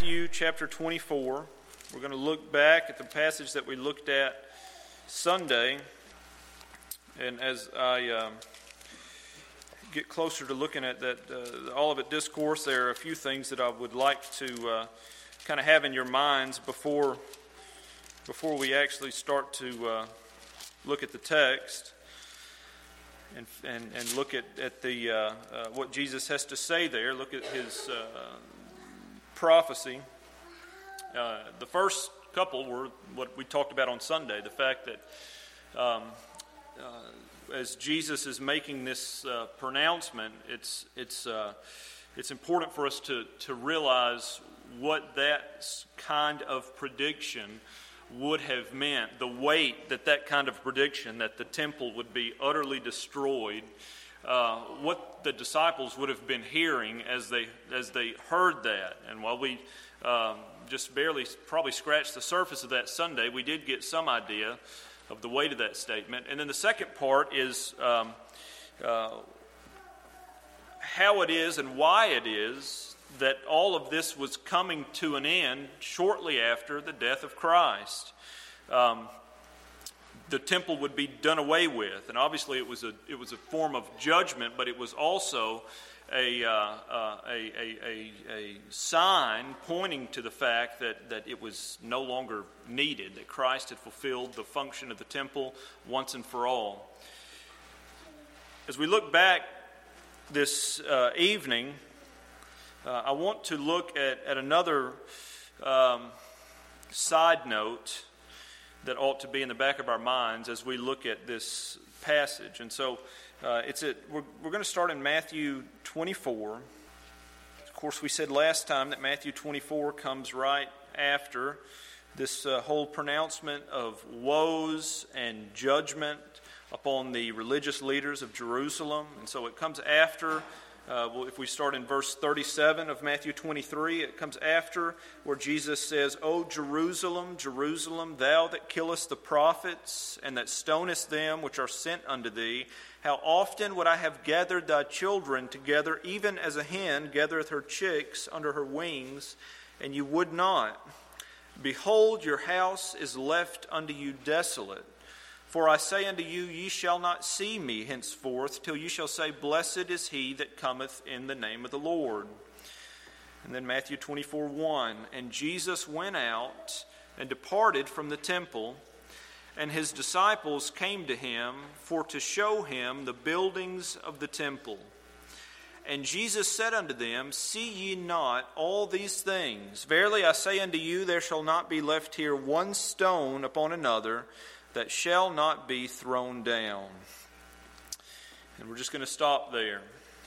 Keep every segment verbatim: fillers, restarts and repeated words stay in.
Matthew chapter twenty-four. We're going to look back at the passage that we looked at Sunday. And as I um, get closer to looking at that uh, Olivet Discourse, there are a few things that I would like to uh, kind of have in your minds before, before we actually start to uh, look at the text. And, and and look at, at the uh, uh, what Jesus has to say there. Look at his uh, prophecy. Uh, the first couple were what we talked about on Sunday, the fact that um, uh, as Jesus is making this uh, pronouncement, it's it's uh, it's important for us to, to realize what that kind of prediction would have meant, the weight that that kind of prediction, that the temple would be utterly destroyed, uh, what the disciples would have been hearing as they as they heard that. And while we um, just barely probably scratched the surface of that Sunday, we did get some idea of the weight of that statement. And then the second part is um, uh, how it is and why it is that all of this was coming to an end shortly after the death of Christ. Um, the temple would be done away with, and obviously it was a it was a form of judgment, but it was also a uh, uh, a, a, a a sign pointing to the fact that that it was no longer needed, that Christ had fulfilled the function of the temple once and for all. As we look back this uh, evening, Uh, I want to look at, at another um, side note that ought to be in the back of our minds as we look at this passage. And so uh, it's at, we're, we're going to start in Matthew twenty-four. Of course, we said last time that Matthew twenty-four comes right after this uh, whole pronouncement of woes and judgment upon the religious leaders of Jerusalem. And so it comes after. Uh, well, if we start in verse thirty-seven of Matthew twenty-three, it comes after where Jesus says, "O Jerusalem, Jerusalem, thou that killest the prophets, and that stonest them which are sent unto thee, how often would I have gathered thy children together, even as a hen gathereth her chicks under her wings, and you would not. Behold, your house is left unto you desolate. For I say unto you, ye shall not see me henceforth, till you shall say, Blessed is he that cometh in the name of the Lord." And then Matthew twenty-four one, "And Jesus went out and departed from the temple, and his disciples came to him for to show him the buildings of the temple. And Jesus said unto them, See ye not all these things? Verily I say unto you, there shall not be left here one stone upon another, that shall not be thrown down." And we're just going to stop there.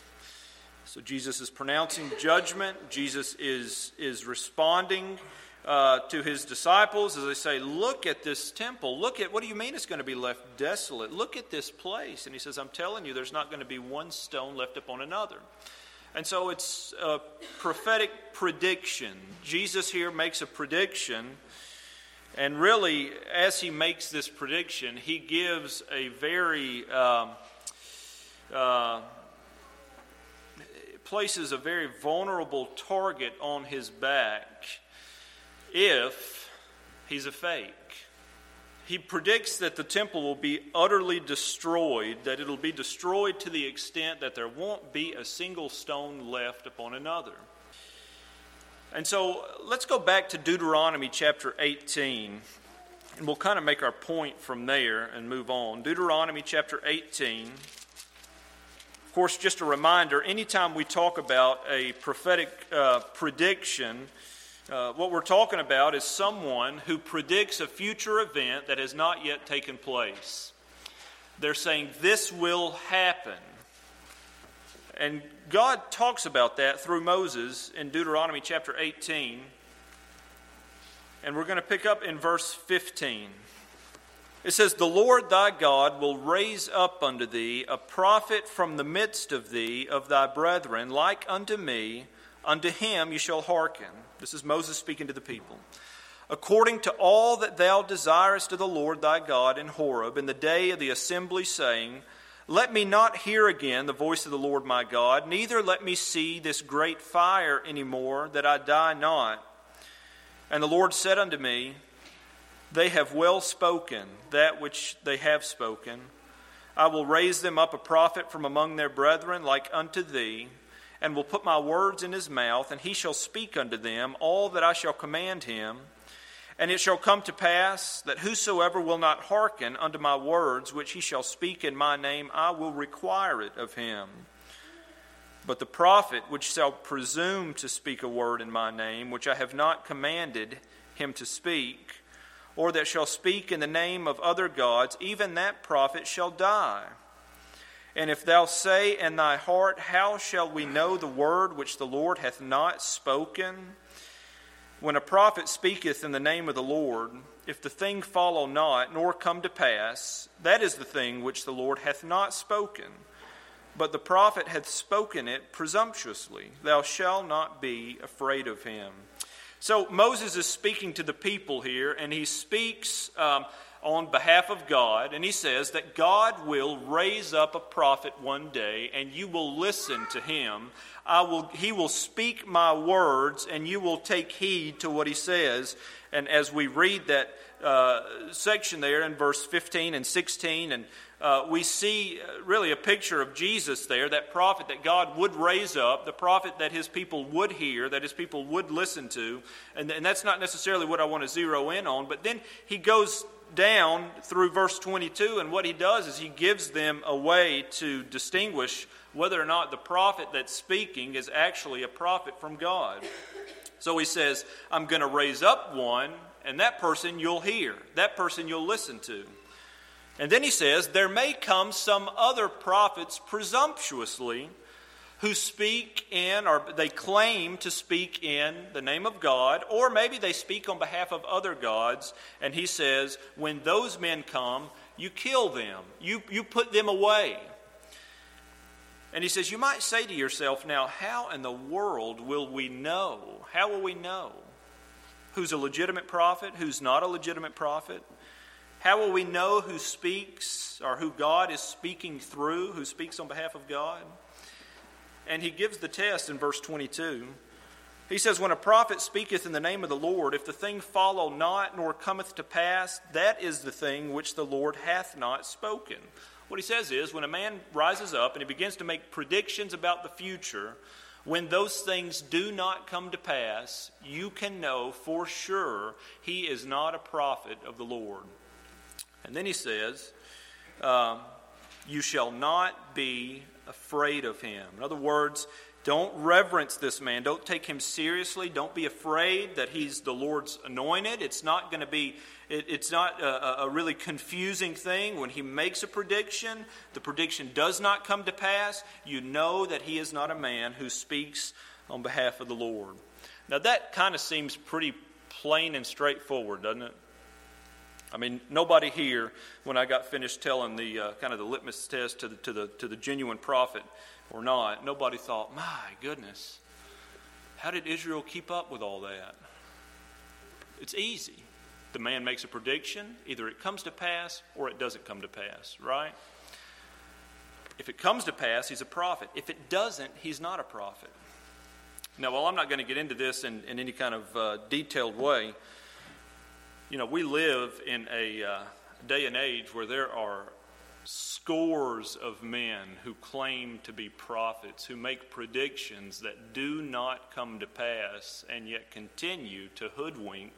So Jesus is pronouncing judgment. Jesus is, is responding uh, to his disciples as they say, look at this temple. Look at, what do you mean it's going to be left desolate? Look at this place. And he says, I'm telling you, there's not going to be one stone left upon another. And so it's a prophetic prediction. Jesus here makes a prediction. And really, as he makes this prediction, he gives a very, um, uh, places a very vulnerable target on his back if he's a fake. He predicts that the temple will be utterly destroyed, that it'll be destroyed to the extent that there won't be a single stone left upon another. And so let's go back to Deuteronomy chapter eighteen, and we'll kind of make our point from there and move on. Deuteronomy chapter eighteen. Of course, just a reminder, anytime we talk about a prophetic uh, prediction, uh, what we're talking about is someone who predicts a future event that has not yet taken place. They're saying this will happen. And God talks about that through Moses in Deuteronomy chapter eighteen. And we're going to pick up in verse fifteen. It says, The Lord thy God will raise up unto thee a prophet from the midst of thee, of thy brethren, like unto me. Unto him you shall hearken. This is Moses speaking to the people. According to all that thou desirest of the Lord thy God in Horeb, in the day of the assembly, saying, Let me not hear again the voice of the Lord my God, neither let me see this great fire any more, that I die not. And the Lord said unto me, They have well spoken that which they have spoken. I will raise them up a prophet from among their brethren like unto thee, and will put my words in his mouth, and he shall speak unto them all that I shall command him. And it shall come to pass that whosoever will not hearken unto my words, which he shall speak in my name, I will require it of him. But the prophet which shall presume to speak a word in my name, which I have not commanded him to speak, or that shall speak in the name of other gods, even that prophet shall die. And if thou say in thy heart, How shall we know the word which the Lord hath not spoken? When a prophet speaketh in the name of the Lord, if the thing follow not, nor come to pass, that is the thing which the Lord hath not spoken. But the prophet hath spoken it presumptuously. Thou shalt not be afraid of him. So Moses is speaking to the people here, and he speaks um, on behalf of God, and he says that God will raise up a prophet one day, and you will listen to him. I will. He will speak my words, and you will take heed to what he says. And as we read that uh, section there in verse fifteen and sixteen, and Uh, we see really a picture of Jesus there, that prophet that God would raise up, the prophet that his people would hear, that his people would listen to. And, and that's not necessarily what I want to zero in on. But then he goes down through verse twenty-two, and what he does is he gives them a way to distinguish whether or not the prophet that's speaking is actually a prophet from God. So he says, I'm going to raise up one, and that person you'll hear. That person you'll listen to. And then he says, there may come some other prophets presumptuously who speak in, or they claim to speak in the name of God, or maybe they speak on behalf of other gods. And he says, when those men come, you kill them. You, you put them away. And he says, you might say to yourself, now, how in the world will we know? How will we know who's a legitimate prophet, who's not a legitimate prophet? How will we know who speaks, or who God is speaking through, who speaks on behalf of God? And he gives the test in verse twenty-two. He says, when a prophet speaketh in the name of the Lord, if the thing follow not, nor cometh to pass, that is the thing which the Lord hath not spoken. What he says is, when a man rises up and he begins to make predictions about the future, when those things do not come to pass, you can know for sure he is not a prophet of the Lord. And then he says, um, you shall not be afraid of him. In other words, don't reverence this man. Don't take him seriously. Don't be afraid that he's the Lord's anointed. It's not going to be, it, it's not a, a really confusing thing. When he makes a prediction, the prediction does not come to pass, you know that he is not a man who speaks on behalf of the Lord. Now that kind of seems pretty plain and straightforward, doesn't it? I mean, nobody here, when I got finished telling the uh, kind of the litmus test to the to the to the genuine prophet or not, nobody thought, "My goodness, how did Israel keep up with all that?" It's easy. The man makes a prediction; either it comes to pass or it doesn't come to pass. Right? If it comes to pass, he's a prophet. If it doesn't, he's not a prophet. Now, while I'm not going to get into this in, in any kind of uh, detailed way, you know, we live in a uh, day and age where there are scores of men who claim to be prophets, who make predictions that do not come to pass and yet continue to hoodwink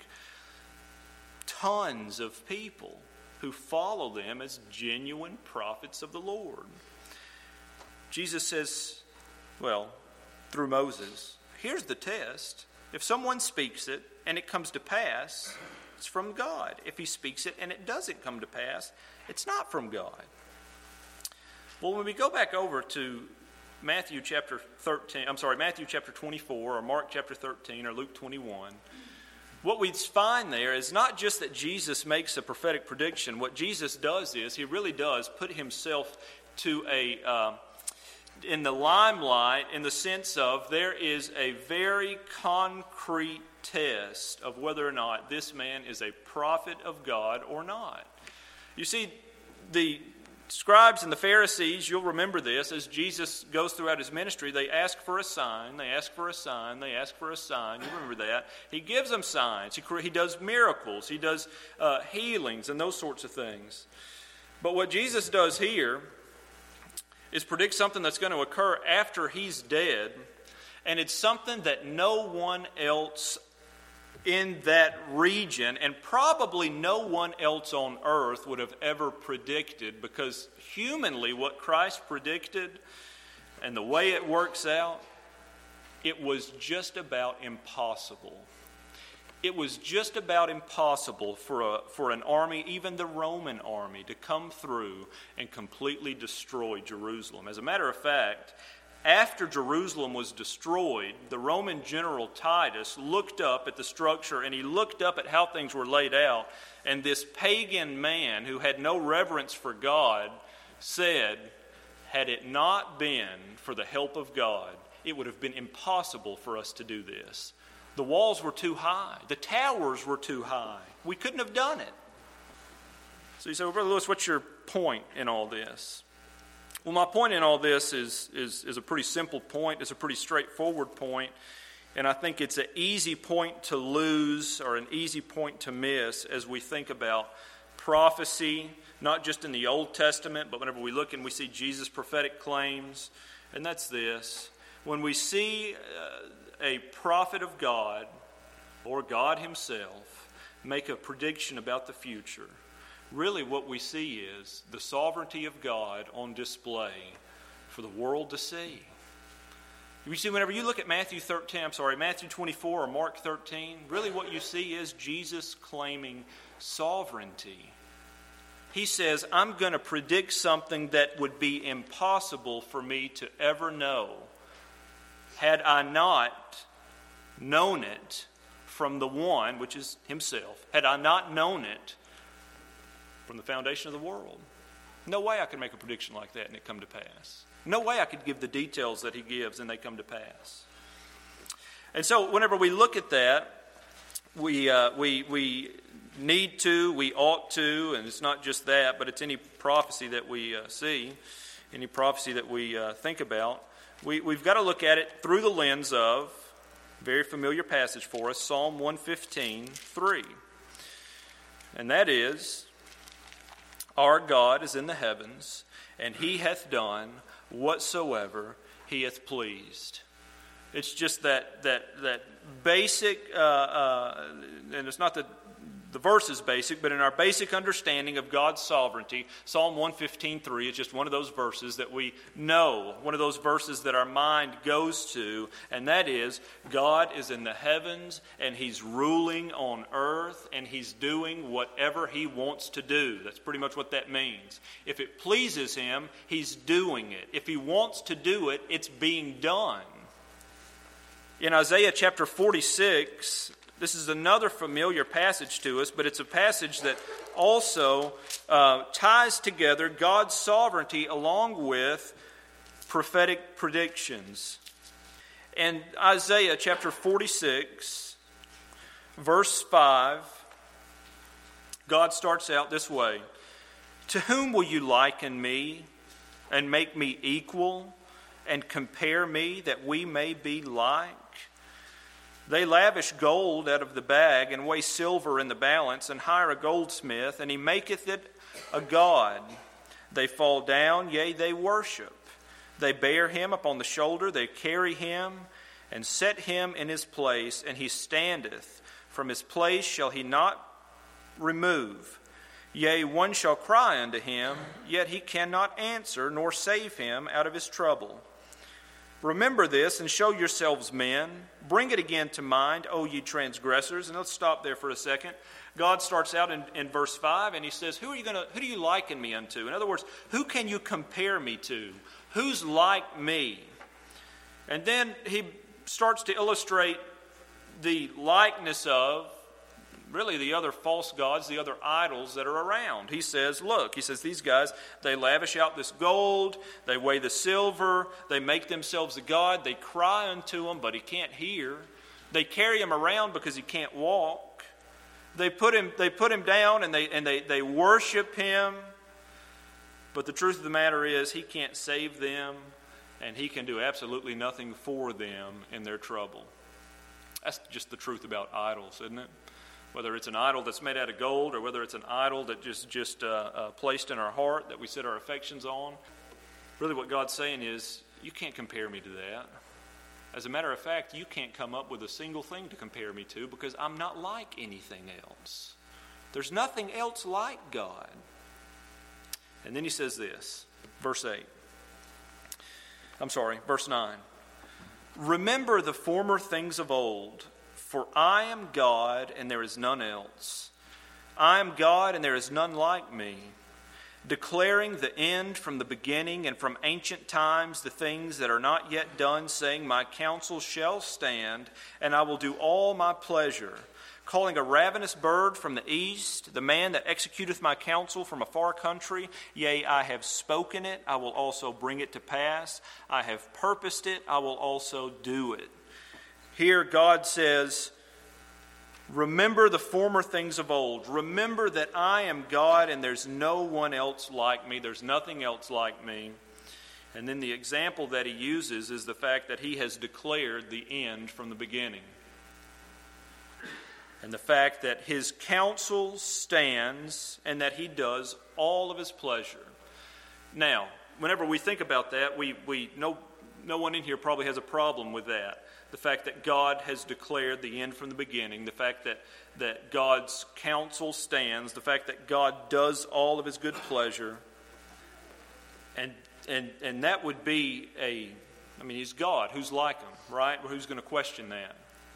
tons of people who follow them as genuine prophets of the Lord. Jesus says, well, through Moses, here's the test. If someone speaks it and it comes to pass, it's from God. If he speaks it and it doesn't come to pass, it's not from God. Well, when we go back over to Matthew chapter thirteen, I'm sorry, Matthew chapter twenty-four, or Mark chapter thirteen, or Luke twenty-one, what we find there is not just that Jesus makes a prophetic prediction. What Jesus does is he really does put himself to a uh, in the limelight, in the sense of there is a very concrete test of whether or not this man is a prophet of God or not. You see, the scribes and the Pharisees, you'll remember this, as Jesus goes throughout his ministry, they ask for a sign, they ask for a sign, they ask for a sign. You remember that. He gives them signs. He, he does miracles. He does uh, healings and those sorts of things. But what Jesus does here is predict something that's going to occur after he's dead, and it's something that no one else in that region, and probably no one else on earth, would have ever predicted, because humanly what Christ predicted and the way it works out, it was just about impossible. It was just about impossible for a, for an army, even the Roman army, to come through and completely destroy Jerusalem. As a matter of fact, after Jerusalem was destroyed, the Roman general Titus looked up at the structure, and he looked up at how things were laid out, and this pagan man who had no reverence for God said, had it not been for the help of God, it would have been impossible for us to do this. The walls were too high. The towers were too high. We couldn't have done it. So you say, well, Brother Lewis, what's your point in all this? Well, my point in all this is, is, is a pretty simple point. It's a pretty straightforward point. And I think it's an easy point to lose, or an easy point to miss, as we think about prophecy, not just in the Old Testament, but whenever we look and we see Jesus' prophetic claims. And that's this. When we see uh, a prophet of God, or God himself, make a prediction about the future, really what we see is the sovereignty of God on display for the world to see. You see, whenever you look at Matthew thirteen, I'm sorry, Matthew twenty-four or Mark thirteen, really what you see is Jesus claiming sovereignty. He says, I'm going to predict something that would be impossible for me to ever know had I not known it from the one, which is himself, had I not known it from the foundation of the world. No way I could make a prediction like that and it come to pass. No way I could give the details that he gives and they come to pass. And so whenever we look at that, we uh, we we need to, we ought to, and it's not just that, but it's any prophecy that we uh, see, any prophecy that we uh, think about. We, we've got to look at it through the lens of a very familiar passage for us, Psalm one fifteen, three. And that is, our God is in the heavens, and he hath done whatsoever he hath pleased. It's just that that that basic, uh, uh, and it's not that the verse is basic, but in our basic understanding of God's sovereignty, Psalm one fifteen, three is just one of those verses that we know, one of those verses that our mind goes to, and that is, God is in the heavens, and he's ruling on earth, and he's doing whatever he wants to do. That's pretty much what that means. If it pleases him, he's doing it. If he wants to do it, it's being done. In Isaiah chapter forty-six, this is another familiar passage to us, but it's a passage that also uh, ties together God's sovereignty along with prophetic predictions. And Isaiah chapter forty-six, verse five, God starts out this way. To whom will you liken me and make me equal and compare me that we may be like? They lavish gold out of the bag and weigh silver in the balance and hire a goldsmith, and he maketh it a god. They fall down, yea, they worship. They bear him upon the shoulder, they carry him and set him in his place, and he standeth. From his place shall he not remove. Yea, one shall cry unto him, yet he cannot answer, nor save him out of his trouble. Remember this and show yourselves men. Bring it again to mind, O ye transgressors. And let's stop there for a second. God starts out in, in verse five, and he says, Who are you gonna, who do you liken me unto? In other words, who can you compare me to? Who's like me? And then he starts to illustrate the likeness of really the other false gods, the other idols that are around. He says, look, he says, these guys, they lavish out this gold, they weigh the silver, they make themselves a god, they cry unto him, but he can't hear. They carry him around because he can't walk. They put him, they put him down and they and they, they worship him, But the truth of the matter is, he can't save them, and he can do absolutely nothing for them in their trouble. That's just the truth about idols, isn't it? Whether it's an idol that's made out of gold, or whether it's an idol that just just uh, uh, placed in our heart that we set our affections on. Really, what God's saying is, you can't compare me to that. As a matter of fact, you can't come up with a single thing to compare me to, because I'm not like anything else. There's nothing else like God. And then he says this, verse eight. I'm sorry, verse nine. Remember the former things of old, for I am God and there is none else. I am God and there is none like me, declaring the end from the beginning and from ancient times the things that are not yet done, saying, my counsel shall stand, and I will do all my pleasure. Calling a ravenous bird from the east, the man that executeth my counsel from a far country. Yea, I have spoken it, I will also bring it to pass. I have purposed it, I will also do it. Here God says, remember the former things of old. Remember that I am God and there's no one else like me. There's nothing else like me. And then the example that he uses is the fact that he has declared the end from the beginning. And the fact that his counsel stands and that he does all of his pleasure. Now, whenever we think about that, we, we no, no one in here probably has a problem with that. The fact that God has declared the end from the beginning, the fact that, that God's counsel stands, the fact that God does all of his good pleasure. And and and that would be a, I mean, he's God. Who's like him, right? Who's going to question that?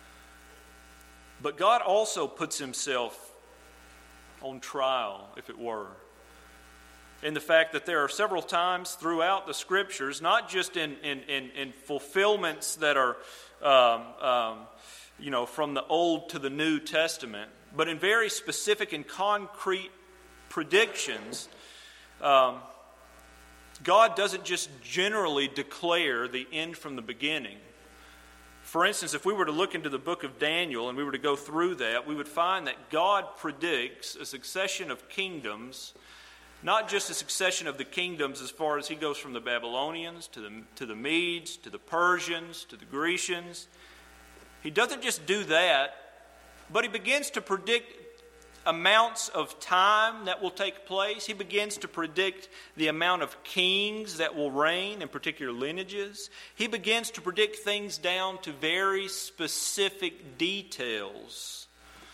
But God also puts himself on trial, if it were, in the fact that there are several times throughout the Scriptures, not just in, in, in, in fulfillments that are, um, um, you know, from the Old to the New Testament, but in very specific and concrete predictions. Um, God doesn't just generally declare the end from the beginning. For instance, if we were to look into the book of Daniel and we were to go through that, we would find that God predicts a succession of kingdoms, not just a succession of the kingdoms as far as he goes from the Babylonians to the, to the Medes, to the Persians, to the Grecians. He doesn't just do that, but he begins to predict amounts of time that will take place. He begins to predict the amount of kings that will reign in particular lineages. He begins to predict things down to very specific details.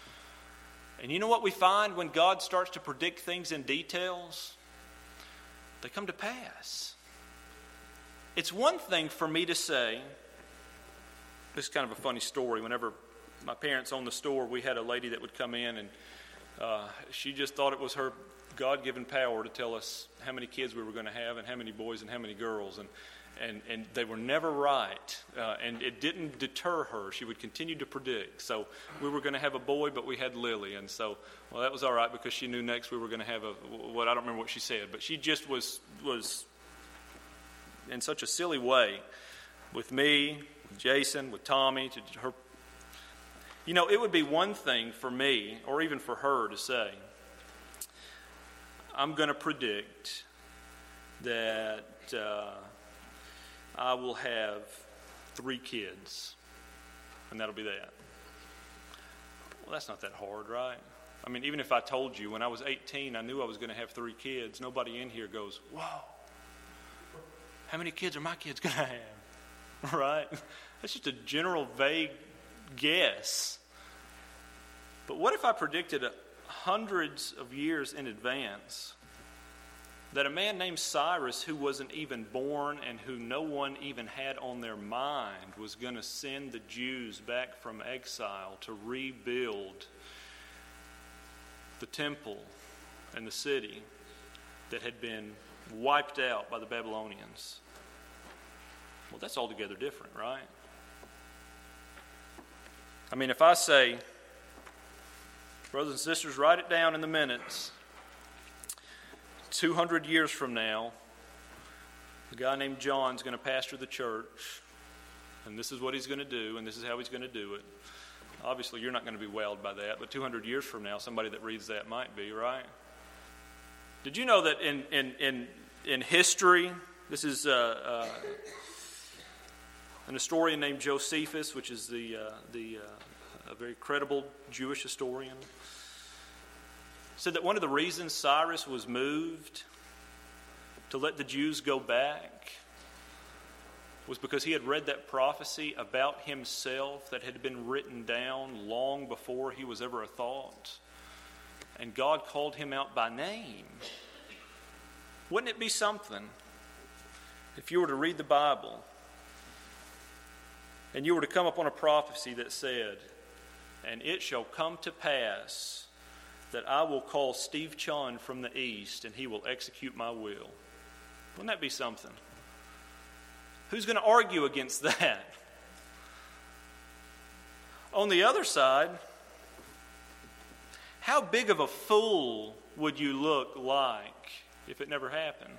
And you know what we find when God starts to predict things in details? They come to pass. It's one thing for me to say, this is kind of a funny story. Whenever my parents owned the store, we had a lady that would come in and Uh, she just thought it was her God-given power to tell us how many kids we were going to have and how many boys and how many girls. And and, and they were never right. Uh, and it didn't deter her. She would continue to predict. So we were going to have a boy, but we had Lily. And so, well, that was all right because she knew next we were going to have a, what I don't remember what she said. But she just was was in such a silly way with me, with Jason, with Tommy, to her. You know, it would be one thing for me, or even for her, to say, I'm going to predict that uh, I will have three kids, and that'll be that. Well, that's not that hard, right? I mean, even if I told you when I was eighteen, I knew I was going to have three kids, nobody in here goes, whoa, how many kids are my kids going to have? Right? That's just a general, vague guess. But what if I predicted hundreds of years in advance that a man named Cyrus, who wasn't even born and who no one even had on their mind, was going to send the Jews back from exile to rebuild the temple and the city that had been wiped out by the Babylonians? Well, that's altogether different, right? I mean, if I say, brothers and sisters, write it down in the minutes, two hundred years from now, a guy named John's going to pastor the church, and this is what he's going to do, and this is how he's going to do it. Obviously, you're not going to be wowed by that, but two hundred years from now, somebody that reads that might be, right? Did you know that in in in, in history. This is uh, uh, an historian named Josephus, which is the uh, the uh, a very credible Jewish historian, said that one of the reasons Cyrus was moved to let the Jews go back was because he had read that prophecy about himself that had been written down long before he was ever a thought. And God called him out by name. Wouldn't it be something if you were to read the Bible and you were to come upon a prophecy that said, "And it shall come to pass that I will call Steve Chun from the east and he will execute my will"? Wouldn't that be something? Who's going to argue against that? On the other side, how big of a fool would you look like if it never happened?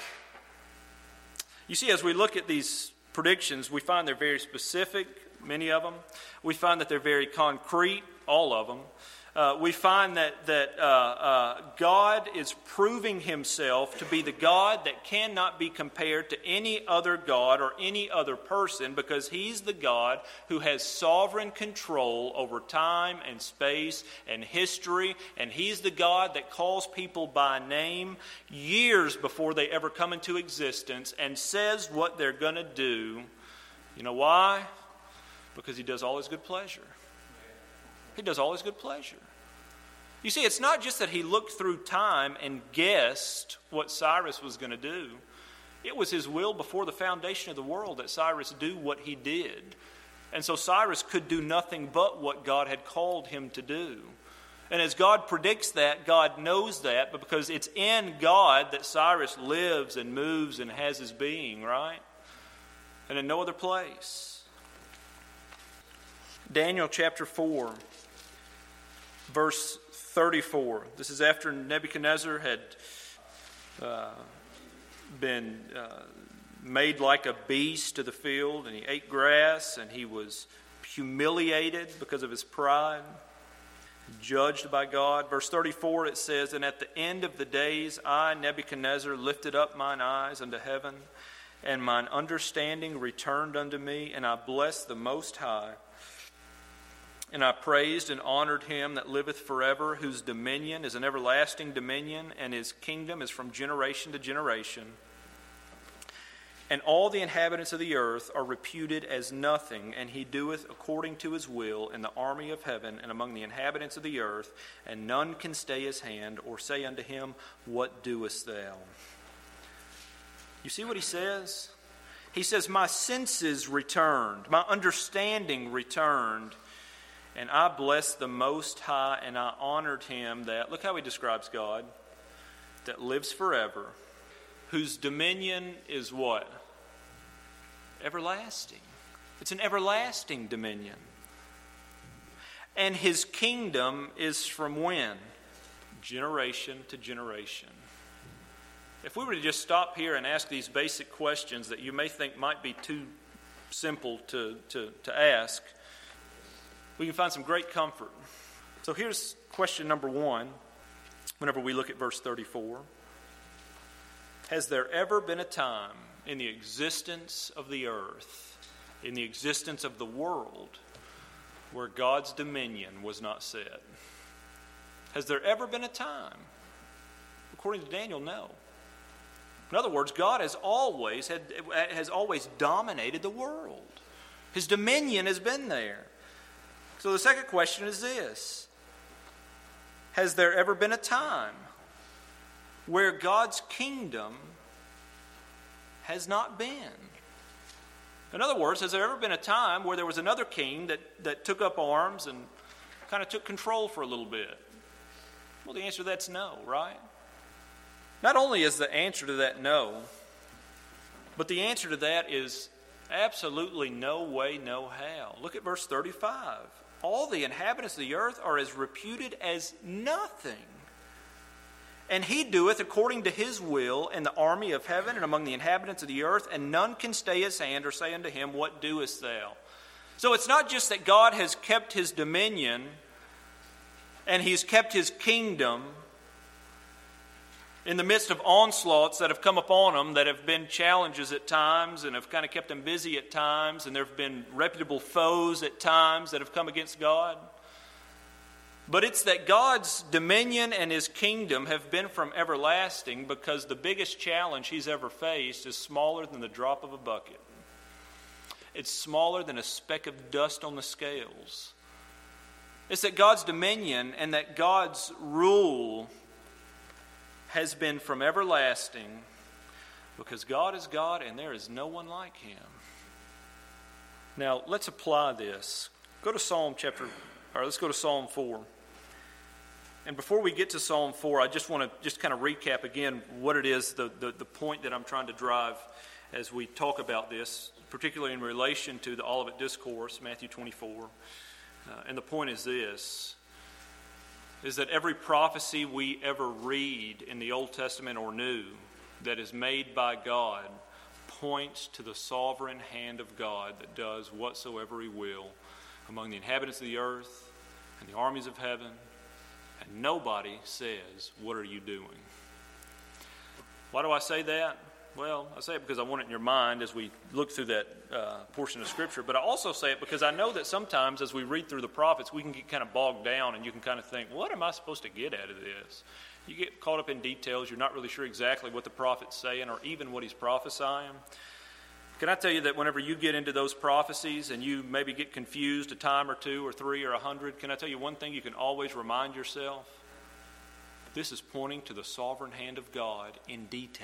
You see, as we look at these predictions, we find they're very specific, many of them. We find that they're very concrete, all of them. Uh, we find that, that uh, uh, God is proving himself to be the God that cannot be compared to any other God or any other person, because he's the God who has sovereign control over time and space and history, and he's the God that calls people by name years before they ever come into existence and says what they're going to do. You know why? Because he does all his good pleasure. He does all his good pleasure. You see, it's not just that he looked through time and guessed what Cyrus was going to do. It was his will before the foundation of the world that Cyrus do what he did. And so Cyrus could do nothing but what God had called him to do. And as God predicts that, God knows that, but because it's in God that Cyrus lives and moves and has his being, right? And in no other place. Daniel chapter four, verse thirty-four. This is after Nebuchadnezzar had uh, been uh, made like a beast of the field, and he ate grass, and he was humiliated because of his pride, judged by God. Verse thirty-four, it says, "And at the end of the days, I, Nebuchadnezzar, lifted up mine eyes unto heaven, and mine understanding returned unto me, and I blessed the Most High. And I praised and honored him that liveth forever, whose dominion is an everlasting dominion, and his kingdom is from generation to generation. And all the inhabitants of the earth are reputed as nothing, and he doeth according to his will in the army of heaven and among the inhabitants of the earth, and none can stay his hand or say unto him, What doest thou?" You see what he says? He says, "My senses returned, my understanding returned, and I blessed the Most High, and I honored him that," look how he describes God, "that lives forever, whose dominion is" what? Everlasting. It's an everlasting dominion. "And his kingdom is from" when? Generation to generation. If we were to just stop here and ask these basic questions that you may think might be too simple to, to, to ask, we can find some great comfort. So here's question number one, whenever we look at verse thirty-four. Has there ever been a time in the existence of the earth, in the existence of the world, where God's dominion was not set? Has there ever been a time? According to Daniel, no. In other words, God has always had, has always dominated the world. His dominion has been there. So the second question is this: has there ever been a time where God's kingdom has not been? In other words, has there ever been a time where there was another king that, that took up arms and kind of took control for a little bit? Well, the answer to that's no, right? Not only is the answer to that no, but the answer to that is absolutely no way, no how. Look at verse thirty-five. "All the inhabitants of the earth are as reputed as nothing. And he doeth according to his will in the army of heaven and among the inhabitants of the earth, and none can stay his hand or say unto him, What doest thou?" So it's not just that God has kept his dominion and he's kept his kingdom. In the midst of onslaughts that have come upon them, that have been challenges at times and have kind of kept them busy at times, and there have been reputable foes at times that have come against God. But it's that God's dominion and His kingdom have been from everlasting, because the biggest challenge He's ever faced is smaller than the drop of a bucket. It's smaller than a speck of dust on the scales. It's that God's dominion and that God's rule has been from everlasting, because God is God and there is no one like Him. Now, let's apply this. Go to Psalm chapter, or let's go to Psalm four. And before we get to Psalm four, I just want to just kind of recap again what it is, the, the, the point that I'm trying to drive as we talk about this, particularly in relation to the Olivet Discourse, Matthew twenty-four. Uh, and the point is this, is that every prophecy we ever read in the Old Testament or New that is made by God points to the sovereign hand of God that does whatsoever He will among the inhabitants of the earth and the armies of heaven. And nobody says, "What are you doing?" Why do I say that? Well, I say it because I want it in your mind as we look through that uh, portion of Scripture. But I also say it because I know that sometimes as we read through the prophets, we can get kind of bogged down and you can kind of think, what am I supposed to get out of this? You get caught up in details. You're not really sure exactly what the prophet's saying or even what he's prophesying. Can I tell you that whenever you get into those prophecies and you maybe get confused a time or two or three or a hundred, can I tell you one thing you can always remind yourself? This is pointing to the sovereign hand of God in detail.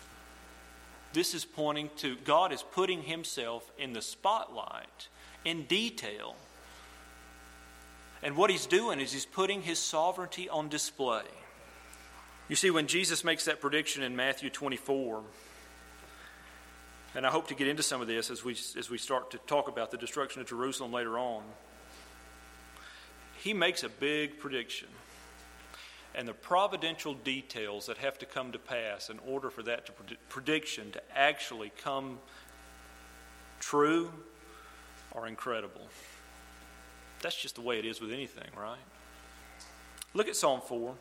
This is pointing to God is putting Himself in the spotlight in detail. And what He's doing is He's putting His sovereignty on display. You see, when Jesus makes that prediction in Matthew twenty-four, and I hope to get into some of this as we as we start to talk about the destruction of Jerusalem later on, He makes a big prediction. And the providential details that have to come to pass in order for that to pred- prediction to actually come true are incredible. That's just the way it is with anything, right? Look at Psalm four.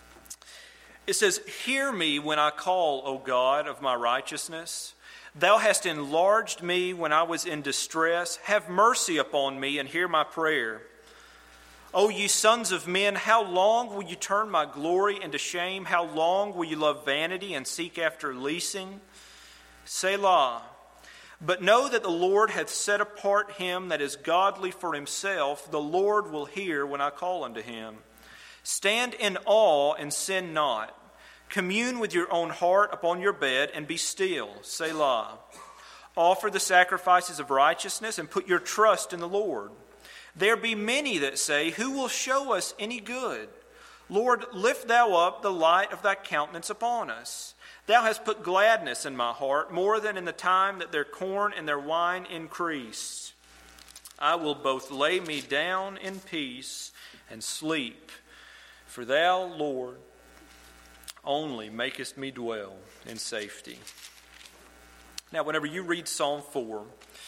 It says, "Hear me when I call, O God of my righteousness. Thou hast enlarged me when I was in distress. Have mercy upon me and hear my prayer. O ye sons of men, how long will you turn my glory into shame? How long will you love vanity and seek after leasing? Selah. But know that the Lord hath set apart him that is godly for Himself. The Lord will hear when I call unto Him. Stand in awe and sin not. Commune with your own heart upon your bed and be still. Selah. Offer the sacrifices of righteousness and put your trust in the Lord. There be many that say, Who will show us any good? Lord, lift Thou up the light of Thy countenance upon us. Thou hast put gladness in my heart, more than in the time that their corn and their wine increased. I will both lay me down in peace and sleep, for Thou, Lord, only makest me dwell in safety." Now, whenever you read Psalm four,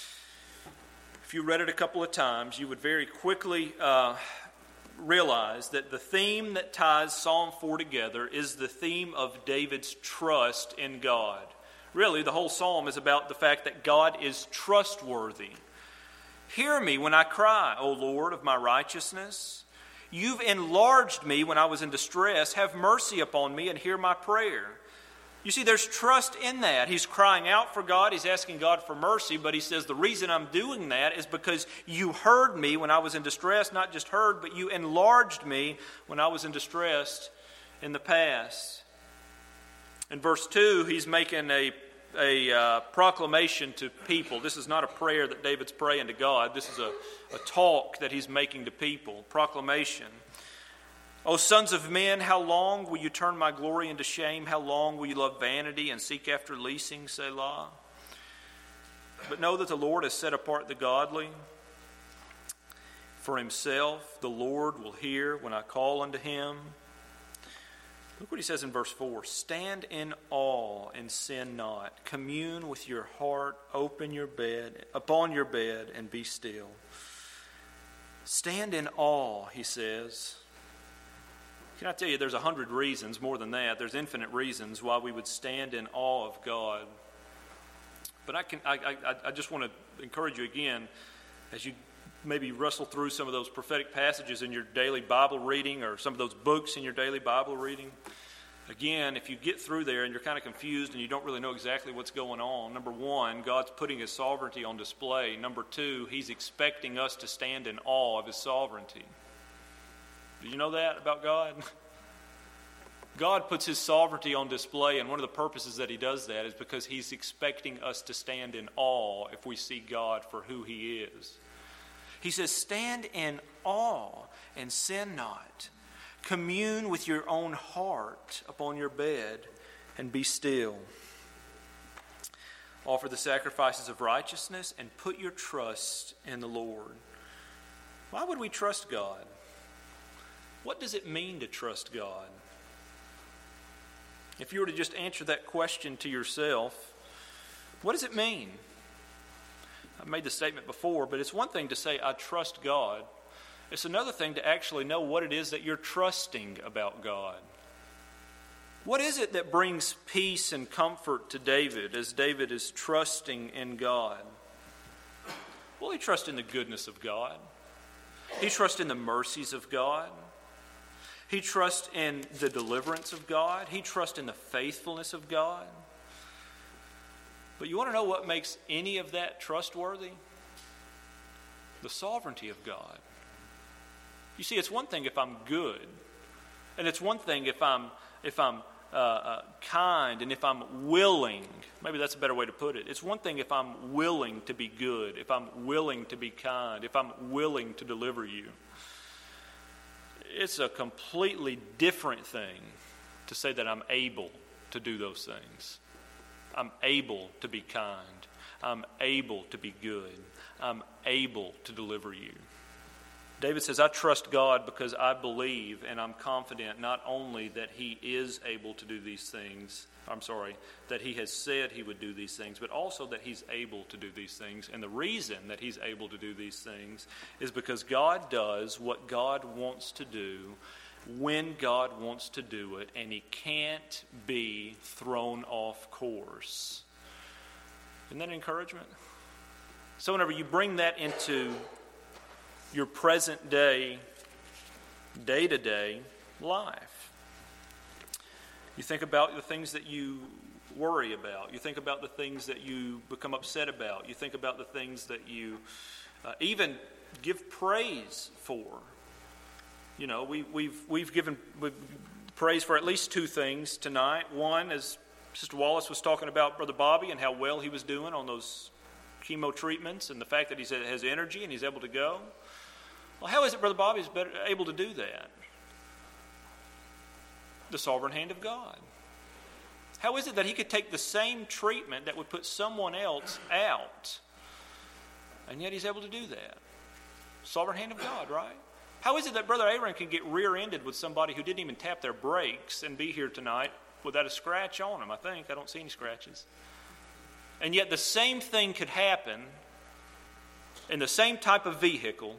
if you read it a couple of times, you would very quickly uh, realize that the theme that ties Psalm four together is the theme of David's trust in God. Really, the whole psalm is about the fact that God is trustworthy. Hear me when I cry, O Lord of my righteousness. You've enlarged me when I was in distress. Have mercy upon me and hear my prayer. You see, there's trust in that. He's crying out for God. He's asking God for mercy. But he says, the reason I'm doing that is because you heard me when I was in distress. Not just heard, but you enlarged me when I was in distress in the past. In verse two, he's making a, a uh, proclamation to people. This is not a prayer that David's praying to God. This is a, a talk that he's making to people. Proclamation. O sons of men, how long will you turn my glory into shame? How long will you love vanity and seek after leasing? Selah. But know that the Lord has set apart the godly for Himself. The Lord will hear when I call unto Him. Look what he says in verse four. Stand in awe and sin not. Commune with your heart. Open your bed, upon your bed, and be still. Stand in awe, he says. Can I tell you, there's a hundred reasons, more than that. There's infinite reasons why we would stand in awe of God. But I can, I, I, I just want to encourage you again, as you maybe wrestle through some of those prophetic passages in your daily Bible reading, or some of those books in your daily Bible reading. Again, if you get through there and you're kind of confused and you don't really know exactly what's going on, number one, God's putting His sovereignty on display. Number two, He's expecting us to stand in awe of His sovereignty. Did you know that about God? God puts His sovereignty on display, and one of the purposes that He does that is because He's expecting us to stand in awe if we see God for who He is. He says, stand in awe and sin not. Commune with your own heart upon your bed and be still. Offer the sacrifices of righteousness and put your trust in the Lord. Why would we trust God? What does it mean to trust God? If you were to just answer that question to yourself, what does it mean? I've made the statement before, but it's one thing to say, I trust God. It's another thing to actually know what it is that you're trusting about God. What is it that brings peace and comfort to David as David is trusting in God? Well, he trusts in the goodness of God. He trusts in the mercies of God. He trusts in the deliverance of God. He trusts in the faithfulness of God. But you want to know what makes any of that trustworthy? The sovereignty of God. You see, it's one thing if I'm good, and it's one thing if I'm if I'm uh, uh, kind, and if I'm willing. Maybe that's a better way to put it. It's one thing if I'm willing to be good, if I'm willing to be kind, if I'm willing to deliver you. It's a completely different thing to say that I'm able to do those things. I'm able to be kind. I'm able to be good. I'm able to deliver you. David says, I trust God because I believe and I'm confident not only that He is able to do these things, I'm sorry, that He has said He would do these things, but also that He's able to do these things. And the reason that He's able to do these things is because God does what God wants to do when God wants to do it, and He can't be thrown off course. Isn't that encouragement? So whenever you bring that into your present day, day-to-day life, you think about the things that you worry about. You think about the things that you become upset about. You think about the things that you uh, even give praise for. You know, we, we've we've given we've praise for at least two things tonight. One, as Sister Wallace was talking about Brother Bobby and how well he was doing on those chemo treatments, and the fact that he has energy and he's able to go. Well, how is it Brother Bobby is better, able to do that? The sovereign hand of God. How is it that he could take the same treatment that would put someone else out, and yet he's able to do that? Sovereign hand of God, right? How is it that Brother Aaron can get rear-ended with somebody who didn't even tap their brakes and be here tonight without a scratch on him? I think. I don't see any scratches. And yet the same thing could happen in the same type of vehicle,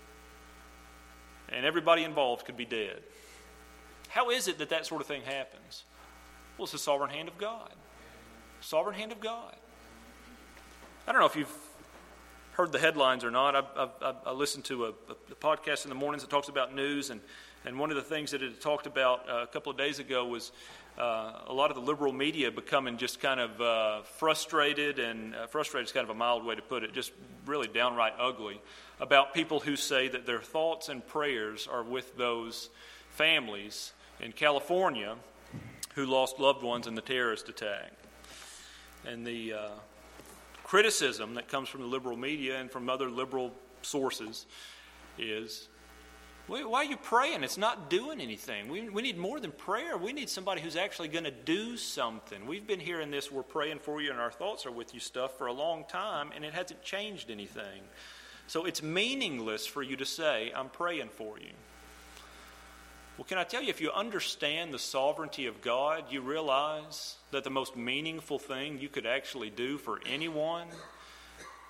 and everybody involved could be dead. How is it that that sort of thing happens? Well, it's the sovereign hand of God. Sovereign hand of God. I don't know if you've heard the headlines or not. I, I, I listened to a, a podcast in the mornings that talks about news, and, and one of the things that it talked about uh, a couple of days ago was uh, a lot of the liberal media becoming just kind of uh, frustrated, and uh, frustrated is kind of a mild way to put it, just really downright ugly, about people who say that their thoughts and prayers are with those families in California who lost loved ones in the terrorist attack. And the uh, criticism that comes from the liberal media and from other liberal sources is, why are you praying? It's not doing anything. We, we need more than prayer. We need somebody who's actually going to do something. We've been hearing this, we're praying for you and our thoughts are with you stuff for a long time, and it hasn't changed anything. So it's meaningless for you to say, I'm praying for you. Well, can I tell you, if you understand the sovereignty of God, you realize that the most meaningful thing you could actually do for anyone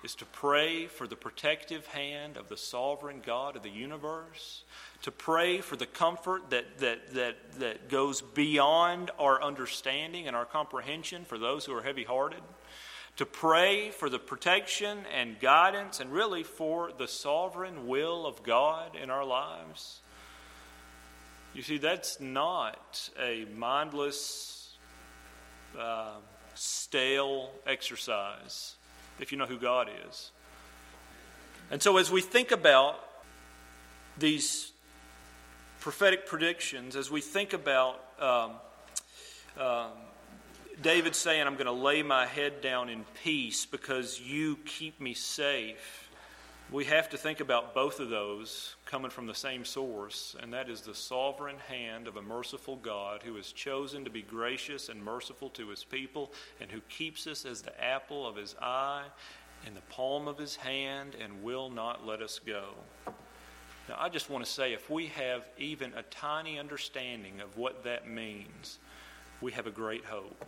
is to pray for the protective hand of the sovereign God of the universe, to pray for the comfort that, that, that, that goes beyond our understanding and our comprehension for those who are heavy-hearted, to pray for the protection and guidance and really for the sovereign will of God in our lives. You see, that's not a mindless, uh, stale exercise, if you know who God is. And so as we think about these prophetic predictions, as we think about um, um, David saying, I'm going to lay my head down in peace because you keep me safe, we have to think about both of those coming from the same source, and that is the sovereign hand of a merciful God who has chosen to be gracious and merciful to his people and who keeps us as the apple of his eye in the palm of his hand and will not let us go. Now, I just want to say, if we have even a tiny understanding of what that means, we have a great hope.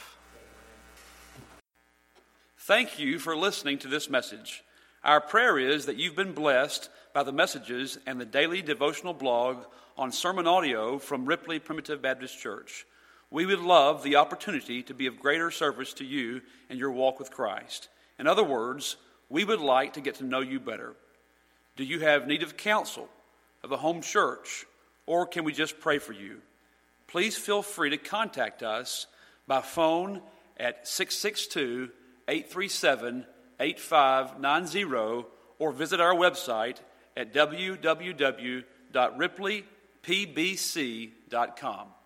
Thank you for listening to this message. Our prayer is that you've been blessed by the messages and the daily devotional blog on sermon audio from Ripley Primitive Baptist Church. We would love the opportunity to be of greater service to you in your walk with Christ. In other words, we would like to get to know you better. Do you have need of counsel, of a home church, or can we just pray for you? Please feel free to contact us by phone at six six two, eight three seven, eight five nine zero or visit our website at w w w dot ripley p b c dot com.